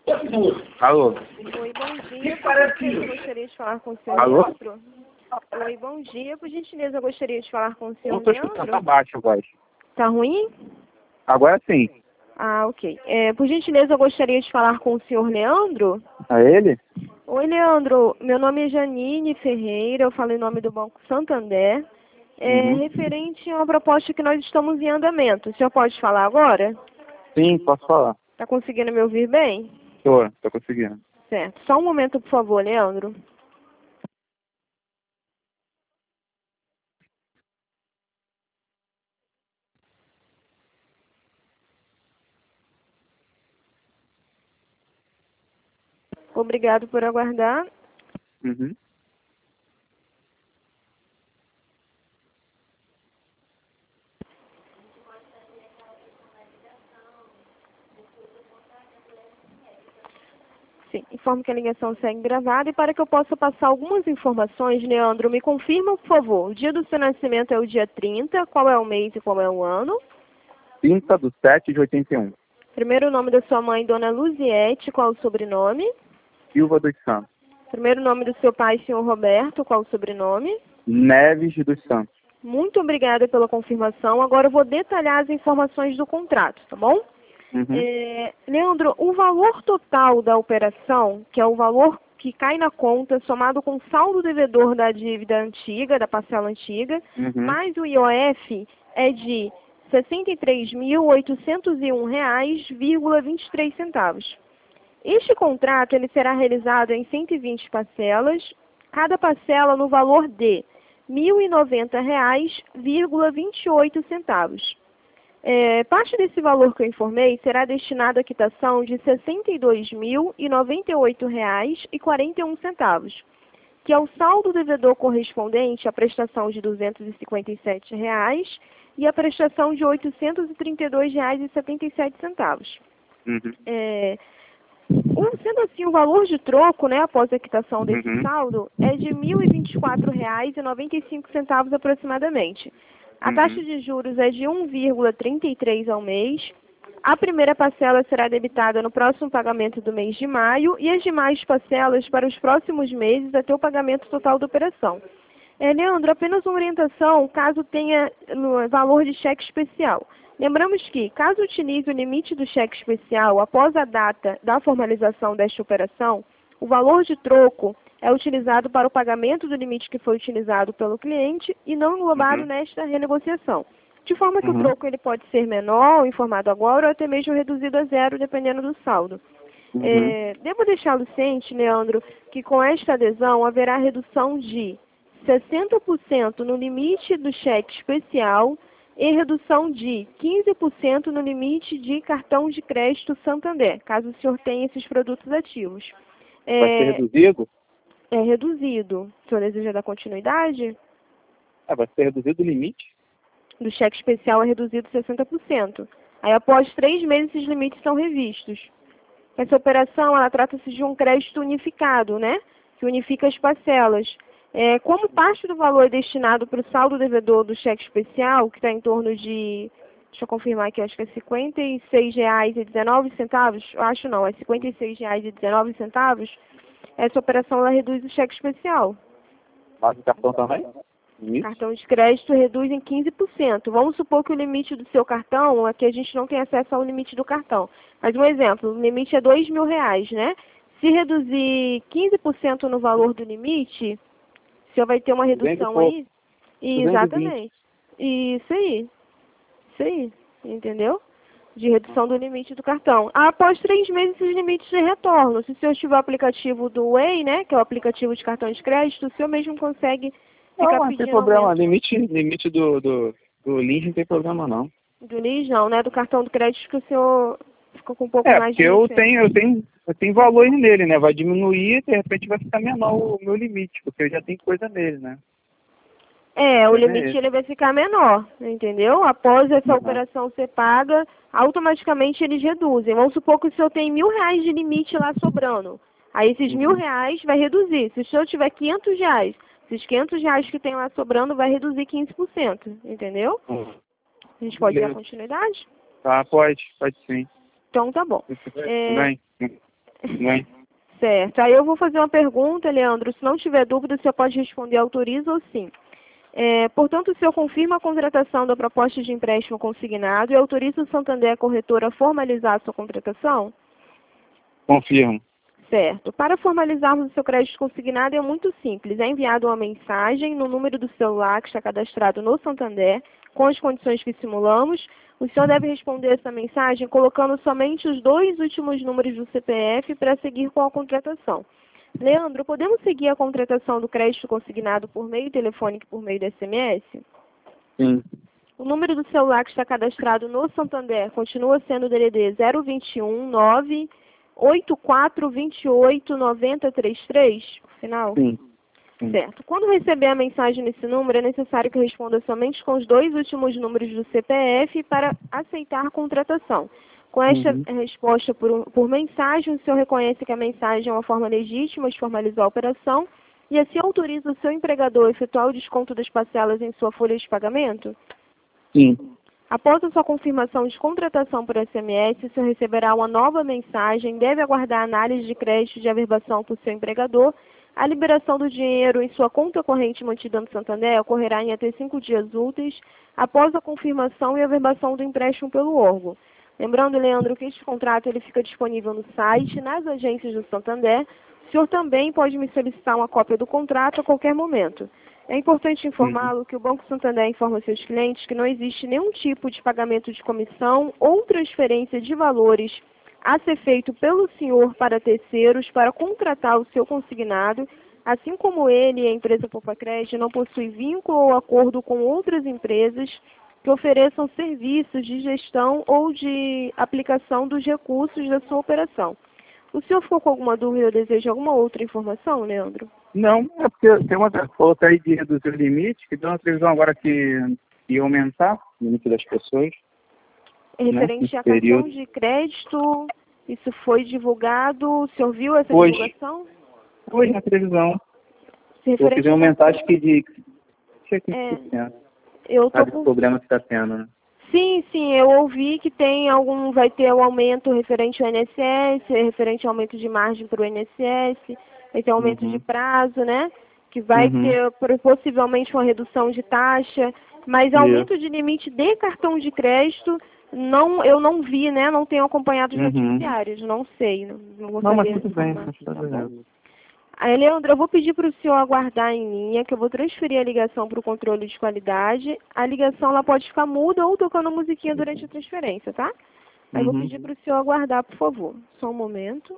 Alô? Oi, bom dia. Por gentileza, eu gostaria de falar com o senhor Alô? Leandro. Oi, bom dia. Por gentileza, eu gostaria de falar com o senhor Não tô escutando, tá Leandro. baixo a voz. Tá ruim? Agora sim. Ah, ok. Por gentileza, eu gostaria de falar com o senhor Leandro. É ele? Oi, Leandro. Meu nome é Janine Ferreira. Eu falo em nome do Banco Santander. Referente a uma proposta que nós estamos em andamento. O senhor pode falar agora? Sim, posso falar. Tá conseguindo me ouvir bem? Tô conseguindo. Certo. Só um momento, por favor, Leandro. Obrigado por aguardar. Uhum. Sim, informo que a ligação segue gravada e para que eu possa passar algumas informações, Leandro, me confirma, por favor. O dia do seu nascimento é o dia 30, qual é o mês e qual é o ano? 30/7/81. Primeiro nome da sua mãe, Dona Luziete, qual o sobrenome? Silva dos Santos. Primeiro nome do seu pai, senhor Roberto, qual o sobrenome? Neves dos Santos. Muito obrigada pela confirmação. Agora eu vou detalhar as informações do contrato, tá bom? Uhum. Leandro, o valor total da operação, que é o valor que cai na conta, somado com o saldo devedor da dívida antiga, da parcela antiga, Uhum. mais o IOF, é de R$ 63.801,23. Este contrato ele será realizado em 120 parcelas, cada parcela no valor de R$ 1.090,28. Parte desse valor que eu informei será destinado à quitação de R$ 62.098,41, que é o saldo devedor correspondente à prestação de R$ 257 e à prestação de R$ 832,77. Uhum. Sendo assim, o valor de troco, né, após a quitação desse Uhum. saldo, é de R$ 1.024,95 aproximadamente. A taxa de juros é de 1,33 ao mês. A primeira parcela será debitada no próximo pagamento do mês de maio e as demais parcelas para os próximos meses até o pagamento total da operação. Leandro, apenas uma orientação caso tenha no valor de cheque especial. Lembramos que, caso utilize o limite do cheque especial após a data da formalização desta operação, o valor de troco é utilizado para o pagamento do limite que foi utilizado pelo cliente e não englobado nesta renegociação. De forma que o troco ele pode ser menor, informado agora, ou até mesmo reduzido a zero, dependendo do saldo. Devo deixá-lo ciente, Leandro, que com esta adesão haverá redução de 60% no limite do cheque especial e redução de 15% no limite de cartão de crédito Santander, caso o senhor tenha esses produtos ativos. Vai ser reduzido? É reduzido. O senhor deseja dar continuidade? Vai ser reduzido o limite? Do cheque especial é reduzido 60%. Aí, após 3 meses, esses limites são revistos. Essa operação, ela trata-se de um crédito unificado, né? Que unifica as parcelas. Como parte do valor é destinado para o saldo devedor do cheque especial, que está em torno de, deixa eu confirmar aqui, acho que é R$ 56,19, eu acho não, é R$ 56,19, essa operação ela reduz o cheque especial. Mas o cartão também? Cartão de crédito reduz em 15%. Vamos supor que o limite do seu cartão, aqui a gente não tem acesso ao limite do cartão. Mas um exemplo, o limite é R$ 2.000, né? Se reduzir 15% no valor do limite, o senhor vai ter uma redução aí? Exatamente. Isso aí. Entendeu? De redução do limite do cartão. Após 3 meses, esses limites retornam. Se o senhor tiver o aplicativo do Way, né, que é o aplicativo de cartão de crédito, o senhor mesmo consegue ficar Não pedindo tem problema. aumento. Limite do link não tem problema, não. Do NIS não, né? Do cartão de crédito que o senhor ficou com um pouco mais de porque limite. eu tenho valor nele, né? Vai diminuir e de repente vai ficar menor o meu limite, porque eu já tenho coisa nele, né? O limite ele vai ficar menor, entendeu? Após essa operação ser paga, automaticamente eles reduzem. Vamos supor que o senhor tem R$ 1.000 de limite lá sobrando. Aí esses R$ 1.000 vai reduzir. Se o senhor tiver R$ 500, esses R$ 500 que tem lá sobrando vai reduzir 15%, entendeu? A gente pode dar continuidade? Tá, pode sim. Então tá bom. Tudo bem. né? Certo. Aí eu vou fazer uma pergunta, Leandro. Se não tiver dúvida, você pode responder autoriza ou sim. Portanto, o senhor confirma a contratação da proposta de empréstimo consignado e autoriza o Santander Corretora a formalizar a sua contratação? Confirmo. Certo. Para formalizarmos o seu crédito consignado é muito simples. É enviada uma mensagem no número do celular que está cadastrado no Santander, com as condições que simulamos. O senhor deve responder essa mensagem colocando somente os 2 últimos números do CPF para seguir com a contratação. Leandro, podemos seguir a contratação do crédito consignado por meio telefônico e por meio de SMS? Sim. O número do celular que está cadastrado no Santander continua sendo o DDD 021 9 8428 9033, final? Sim. Sim. Certo. Quando receber a mensagem nesse número, é necessário que responda somente com os 2 últimos números do CPF para aceitar a contratação. Com esta resposta por mensagem, o senhor reconhece que a mensagem é uma forma legítima de formalizar a operação e assim autoriza o seu empregador a efetuar o desconto das parcelas em sua folha de pagamento? Sim. Após a sua confirmação de contratação por SMS, o senhor receberá uma nova mensagem, deve aguardar a análise de crédito de averbação por seu empregador. A liberação do dinheiro em sua conta corrente mantida no Santander ocorrerá em até 5 dias úteis após a confirmação e averbação do empréstimo pelo órgão. Lembrando, Leandro, que este contrato ele fica disponível no site, nas agências do Santander. O senhor também pode me solicitar uma cópia do contrato a qualquer momento. É importante informá-lo que o Banco Santander informa seus clientes que não existe nenhum tipo de pagamento de comissão ou transferência de valores a ser feito pelo senhor para terceiros para contratar o seu consignado, assim como ele e a empresa Popacred não possuem vínculo ou acordo com outras empresas que ofereçam serviços de gestão ou de aplicação dos recursos da sua operação. O senhor ficou com alguma dúvida ou deseja alguma outra informação, Leandro? Não, é porque tem uma falou aí de reduzir o limite, que deu uma previsão agora que ia aumentar o limite das pessoas. Referente à cartão de crédito, isso foi divulgado, o senhor viu essa divulgação? Hoje na previsão. Eu quis Referente aumentar, acho que de 15%. Eu tô Sabe com... o problema que está tendo, né? Sim, eu ouvi que vai ter um aumento referente ao INSS, referente ao aumento de margem para o INSS, vai ter um aumento de prazo, né? Que vai ter possivelmente uma redução de taxa, mas aumento de limite de cartão de crédito, eu não vi, né? Não tenho acompanhado os noticiários, não sei. Não vou Mas saber tudo bem, informar, tá bom? Aí, Leandro, eu vou pedir para o senhor aguardar em linha, que eu vou transferir a ligação para o controle de qualidade. A ligação ela pode ficar muda ou tocando musiquinha durante a transferência, tá? Aí eu vou pedir para o senhor aguardar, por favor. Só um momento.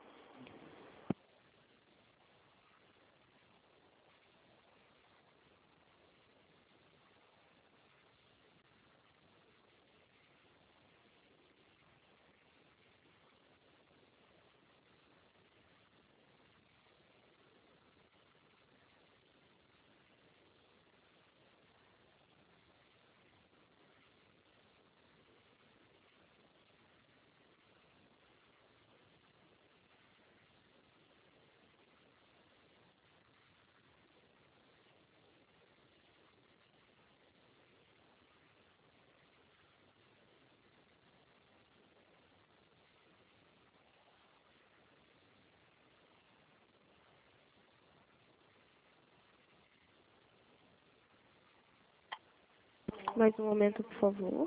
Mais um momento, por favor.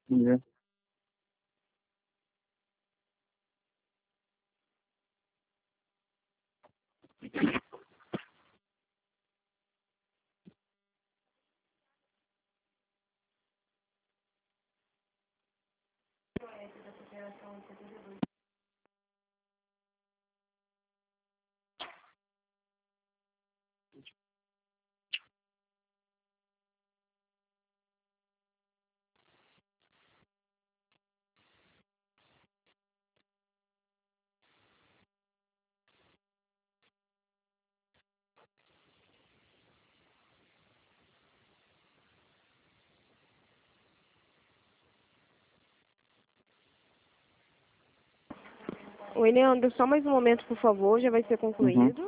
Isso. Oi, Leandro, só mais um momento, por favor, já vai ser Uhum. concluído.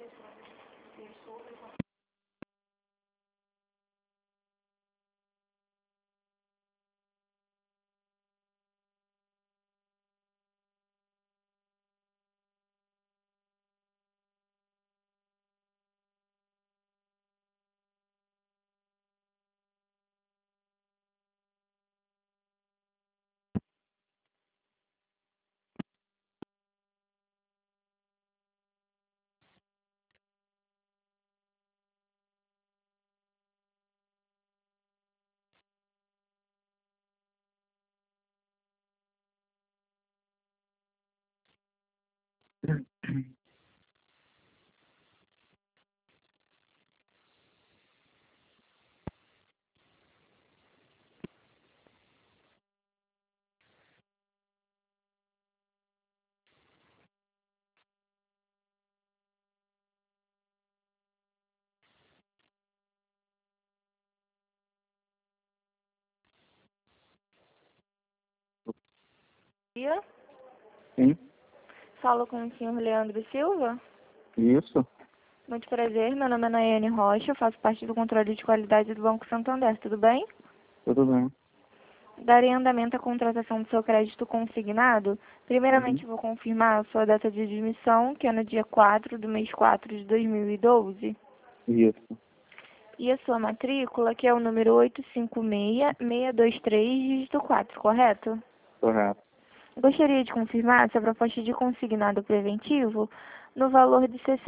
Dia. Sim, Falo com o senhor Leandro Silva. isso. Muito prazer, meu nome é Nayane Rocha, eu faço parte do controle de qualidade do Banco Santander, tudo bem? Tudo bem. Darei andamento à contratação do seu crédito consignado. Primeiramente, Uhum. vou confirmar a sua data de admissão, que é no dia 4 do mês 4 de 2012. Isso. E a sua matrícula, que é o número 856623, dígito 4, correto? Correto. Gostaria de confirmar essa proposta de consignado preventivo no valor de R$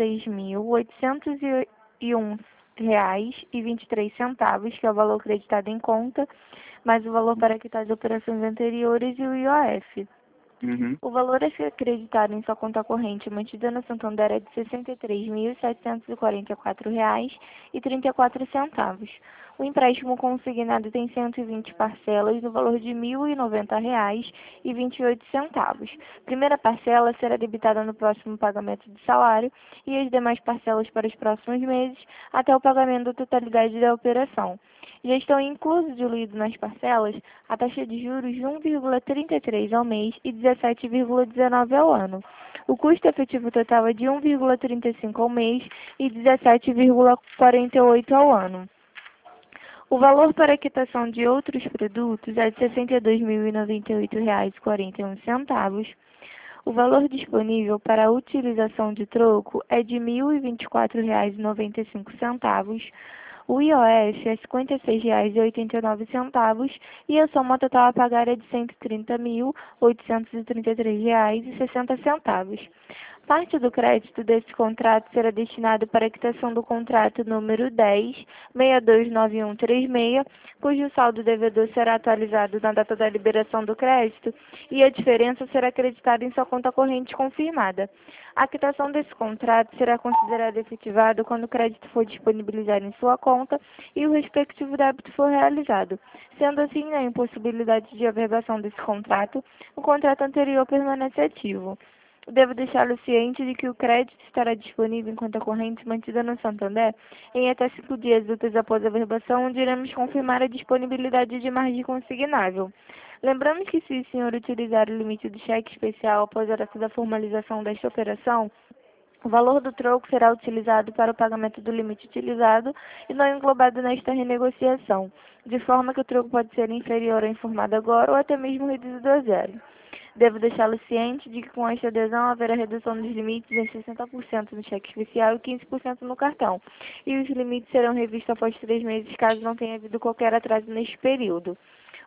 63.801,23, que é o valor acreditado em conta, mais o valor para quitar de operações anteriores e o IOF. Uhum. O valor a ser acreditado em sua conta corrente mantida no Santander é de R$ 63.744,34. O empréstimo consignado tem 120 parcelas no valor de R$ 1.090,28. Primeira parcela será debitada no próximo pagamento de salário e as demais parcelas para os próximos meses até o pagamento da totalidade da operação. Já estão inclusos diluídos nas parcelas a taxa de juros de 1,33 ao mês e 17,19 ao ano. O custo efetivo total é de 1,35 ao mês e 17,48 ao ano. O valor para a quitação de outros produtos é de R$ 62.098,41. O valor disponível para a utilização de troco é de R$ 1.024,95. O IOF é R$ 56,89 e a soma total a pagar é de R$ 130.833,60. Parte do crédito desse contrato será destinado para a quitação do contrato número 10.629136, cujo saldo devedor será atualizado na data da liberação do crédito e a diferença será acreditada em sua conta corrente confirmada. A quitação desse contrato será considerada efetivada quando o crédito for disponibilizado em sua conta e o respectivo débito for realizado. Sendo assim, na impossibilidade de averbação desse contrato, o contrato anterior permanece ativo. Devo deixá-lo ciente de que o crédito estará disponível em conta corrente mantida no Santander em até 5 dias úteis após a verbação, onde iremos confirmar a disponibilidade de margem consignável. Lembramos que se o senhor utilizar o limite do cheque especial após a data da formalização desta operação, o valor do troco será utilizado para o pagamento do limite utilizado e não englobado nesta renegociação, de forma que o troco pode ser inferior ao informado agora ou até mesmo reduzido a zero. Devo deixá-lo ciente de que com esta adesão haverá redução dos limites em 60% no cheque especial e 15% no cartão, e os limites serão revistos após 3 meses caso não tenha havido qualquer atraso neste período.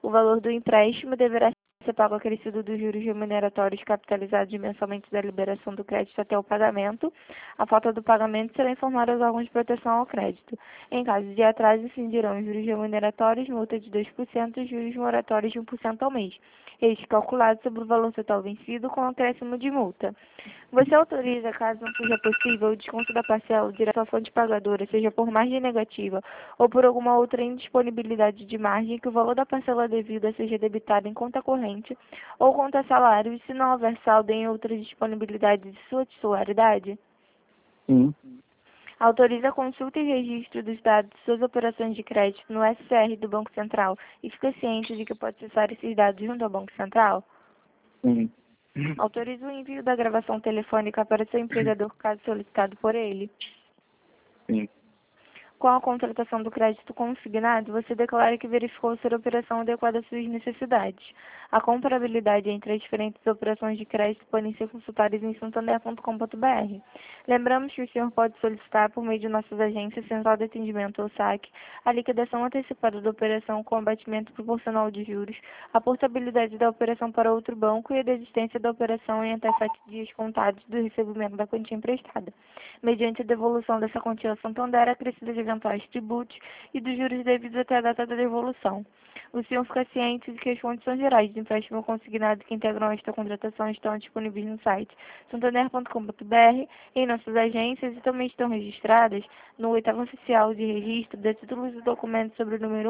O valor do empréstimo deverá ser pago acrescido dos juros remuneratórios capitalizados mensalmente da liberação do crédito até o pagamento. A falta do pagamento será informada aos órgãos de proteção ao crédito. Em caso de atraso, incidirão juros remuneratórios, multa de 2% e juros moratórios de 1% ao mês. Este calculado sobre o valor total vencido com acréscimo de multa. Você autoriza, caso não seja possível, o desconto da parcela direto à fonte pagadora, seja por margem negativa ou por alguma outra indisponibilidade de margem, que o valor da parcela devida seja debitado em conta corrente ou conta salário, e se não houver saldo em outra disponibilidade de sua titularidade? Sim. Autoriza a consulta e registro dos dados de suas operações de crédito no SCR do Banco Central e fica ciente de que pode acessar esses dados junto ao Banco Central? Sim. Autoriza o envio da gravação telefônica para seu empregador, caso solicitado por ele. Sim. Com a contratação do crédito consignado, você declara que verificou ser a operação adequada às suas necessidades. A comparabilidade entre as diferentes operações de crédito podem ser consultadas em santander.com.br. Lembramos que o senhor pode solicitar, por meio de nossas agências, Central de Atendimento ou SAC, a liquidação antecipada da operação com abatimento proporcional de juros, a portabilidade da operação para outro banco e a desistência da operação em até 7 dias contados do recebimento da quantia emprestada, mediante a devolução dessa quantia ao Santander, acrescida de eventuais tributos e dos juros devidos até a data da devolução. O senhor fica ciente de que as condições gerais de empréstimo consignado que integram esta contratação estão disponíveis no site santander.com.br, em nossas agências, e também estão registradas no oitavo oficial de registro de títulos e documentos sobre o número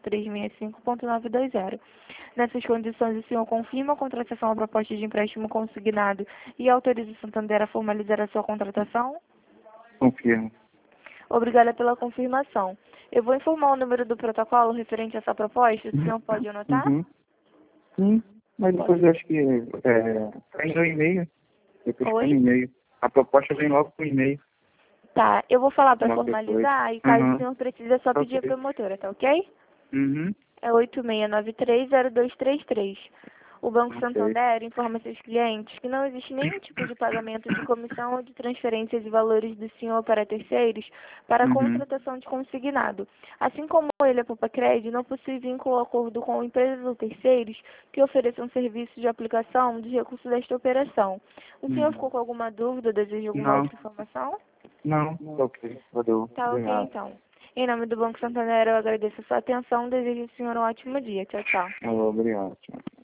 1.365.920. Nessas condições, o senhor confirma a contratação à proposta de empréstimo consignado e autoriza o Santander a formalizar a sua contratação? Confirmo. Obrigada pela confirmação. Eu vou informar o número do protocolo referente a essa proposta. O senhor pode anotar? Uhum. Sim, mas depois eu acho que sai no e-mail. Depois Oi? põe no e-mail. A proposta vem logo com e-mail. Tá, eu vou falar para Logo formalizar depois. e caso o Uhum. senhor precise, é só pedir a Ok. promotora, tá ok? Uhum. É 86930233. O Banco Ok. Santander informa seus clientes que não existe nenhum tipo de pagamento de comissão ou de transferência de valores do senhor para terceiros para a Uhum. contratação de consignado. Assim como ele, a Poupa-Cred, não possui vínculo ou acordo com empresas ou terceiros que ofereçam serviços de aplicação dos recursos desta operação. O senhor ficou com alguma dúvida, deseja alguma Não. outra informação? Não, tá ok. Valeu. Tá ok, Obrigado. então. Em nome do Banco Santander, eu agradeço a sua atenção. Desejo ao senhor um ótimo dia. Tchau, tchau. Obrigado. Tchau.